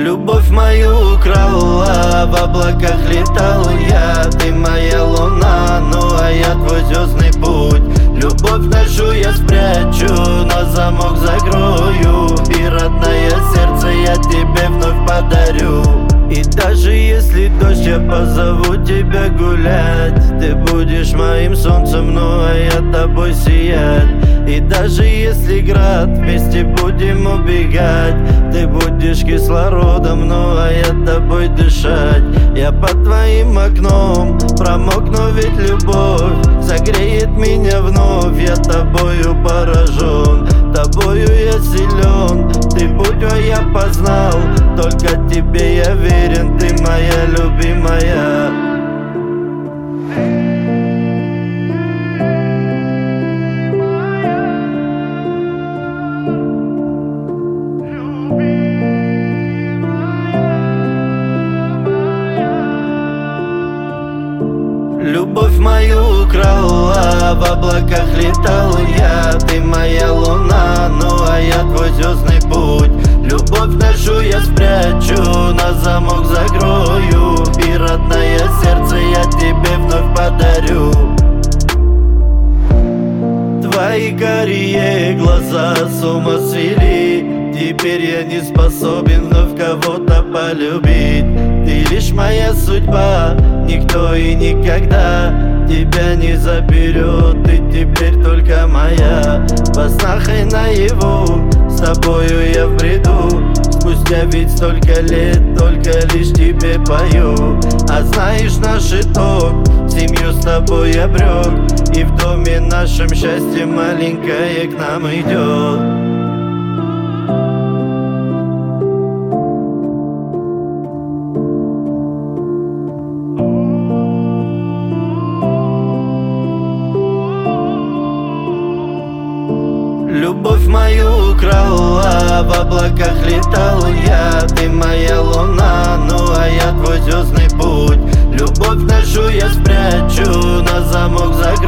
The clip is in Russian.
Любовь мою украла, в облаках летал я. Ты моя луна, ну а я твой звездный путь. Любовь нашу я спрячу, на замок закрою, и родное сердце я тебе вновь подарю. И даже если дождь, я позову тебя гулять. Ты будешь моим солнцем, ну а я тобой сиять. И даже если град, вместе будем убегать. Ты будешь кислородом, ну а я тобой дышать. Я под твоим окном промокну, ведь любовь согреет меня вновь. Я тобою поражен, тобою я силен. Ты будь мой, я познал, только тебе я верен. Ты моя любимая. Любовь мою украла, в облаках летал я. Ты моя луна, ну а я твой звездный путь. Любовь нашу я спрячу, на замок закрою, и родное сердце я тебе вновь подарю. Твои карие глаза с ума свели. Теперь я не способен вновь кого-то полюбить. Ты лишь моя судьба, никто и никогда тебя не заберет. Ты теперь только моя, во снах и наяву, с тобою я в бреду. Спустя ведь столько лет, только лишь тебе пою. А знаешь наш итог, семью с тобой обрек, и в доме нашем счастье маленькое к нам идет. Любовь мою украла, в облаках летал я. Ты моя луна, ну а я твой звездный путь. Любовь нашу я спрячу, на замок закрою.